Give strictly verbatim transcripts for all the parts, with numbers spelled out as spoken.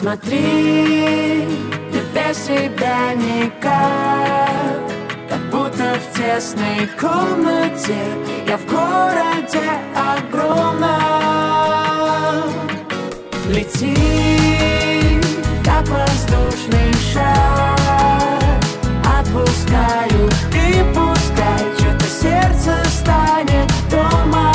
Смотри, ты без себя никак, как будто в тесной комнате. Я в городе огромном. Лети, как воздушный шар, отпускаю и пускай что-то сердце станет дома.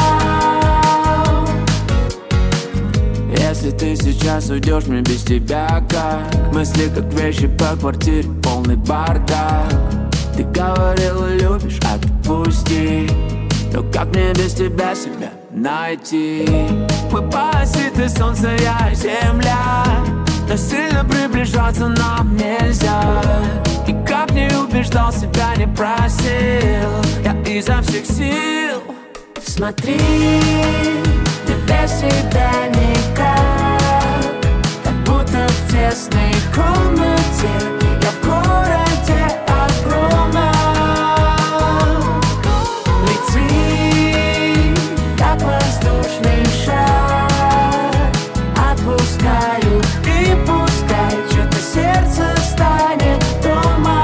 Если ты сейчас уйдешь, мне без тебя как? Мысли как вещи по квартире, полный бардак. Ты говорила, любишь, отпусти. Но как мне без тебя себя найти? Мы паразиты, солнце, я и земля, но сильно приближаться нам нельзя. И как не убеждал, себя не просил, я изо всех сил. Смотри, ты без себя никак, как будто в тесной комнате. Я в городе огромном. Лети, как воздушный шар, отпускаю и пускай что-то сердце станет дома.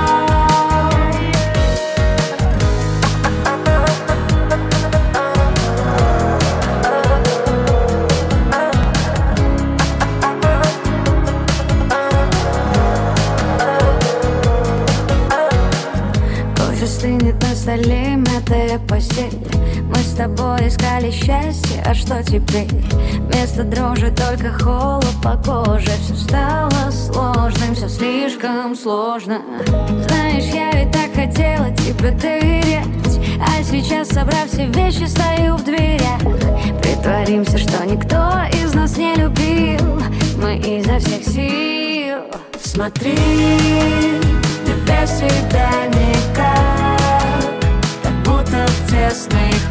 Стынет на столе мятая постель. Мы с тобой искали счастье, а что теперь? Вместо дрожи только холод по коже. Все стало сложным, все слишком сложно. Знаешь, я ведь так хотела тебе доверять, а сейчас, собрав все вещи, стою в дверях. Притворимся, что никто из нас не любил, мы изо всех сил. Смотри, ты без себя никак, как будто в тесной